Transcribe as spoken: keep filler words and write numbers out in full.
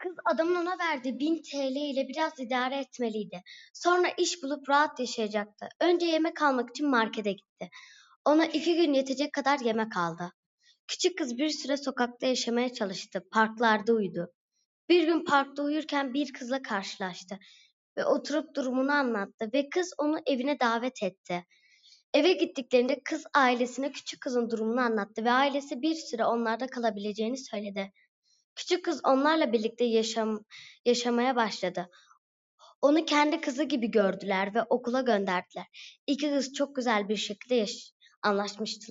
Kız adamın ona verdiği bin T L ile biraz idare etmeliydi. Sonra iş bulup rahat yaşayacaktı. Önce yemek almak için markete gitti. Ona iki gün yetecek kadar yemek aldı. Küçük kız bir süre sokakta yaşamaya çalıştı. Parklarda uyudu. Bir gün parkta uyurken bir kızla karşılaştı ve oturup durumunu anlattı ve kız onu evine davet etti. Eve gittiklerinde kız ailesine küçük kızın durumunu anlattı ve ailesi bir süre onlarda kalabileceğini söyledi. Küçük kız onlarla birlikte yaşam, yaşamaya başladı. Onu kendi kızı gibi gördüler ve okula gönderdiler. İki kız çok güzel bir şekilde yaş- anlaşmıştılar.